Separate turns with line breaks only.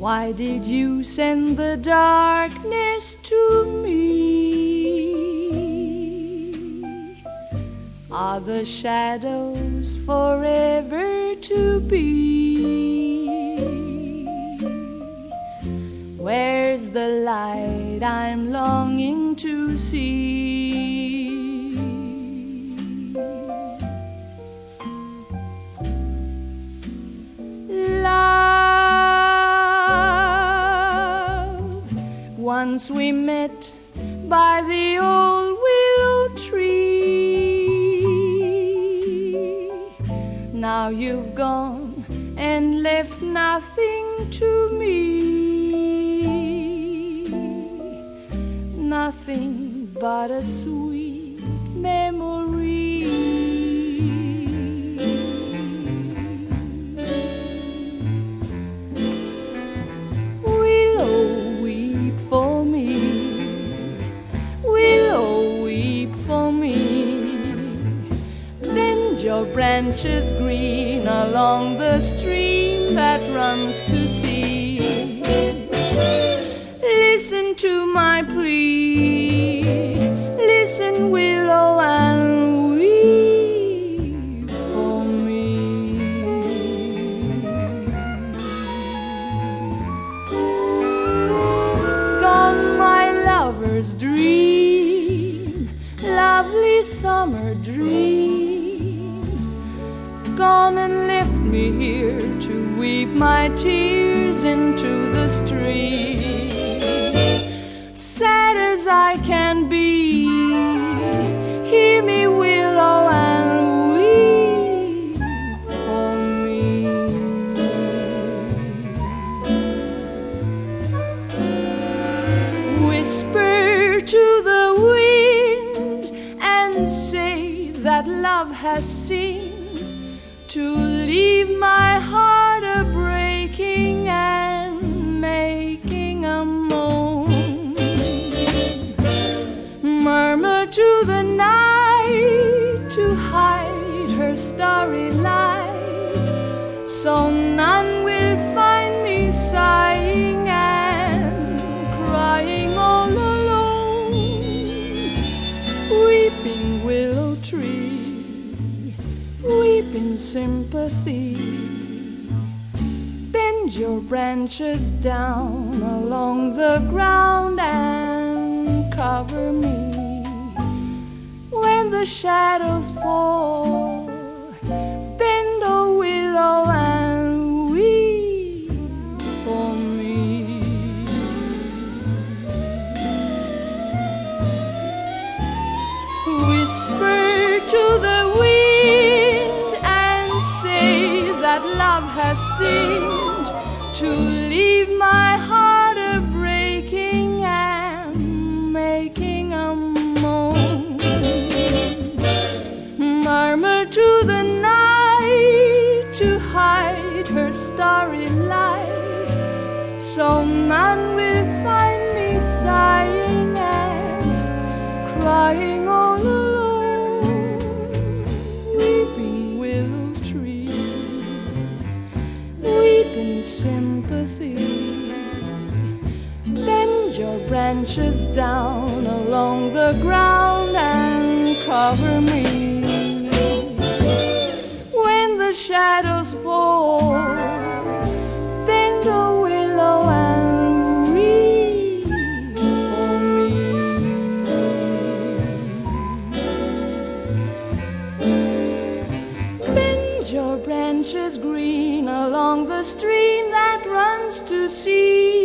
Why did you send the darkness to me? Are the shadows forever to be? Where's the light I'm longing to see? Once we met by the old willow tree. Now you've gone and left nothing to me. Nothing but a sweet memory. Your branches green along the stream that runs to sea. Listen to my plea. Listen, willow, and weep for me. Gone my lover's dream, lovely summer dream. Gone and left me here to weep my tears into the stream. Sad as I can be, hear me, willow, and weep for me. Whisper to the wind and say that love has seen to leave my heart a-breaking and making a moan. Murmur to the night to hide her starry light, so none will find me sighing and crying all alone. Weeping willow tree, weep in sympathy. Bend your branches down along the ground and cover me. When the shadows fall, bend, a willow, and weep for me. Whisper to the wind, that love has seemed to leave my heart a-breaking and making a moan. Murmur to the night to hide her starry light, so none will find me sighing and crying all alone. Weeping willow tree, weep in sympathy. Bend your branches down along the ground and cover me. When the shadows fall, bend, a willow, and weep for me. Bend your branches green along the stream that runs to sea.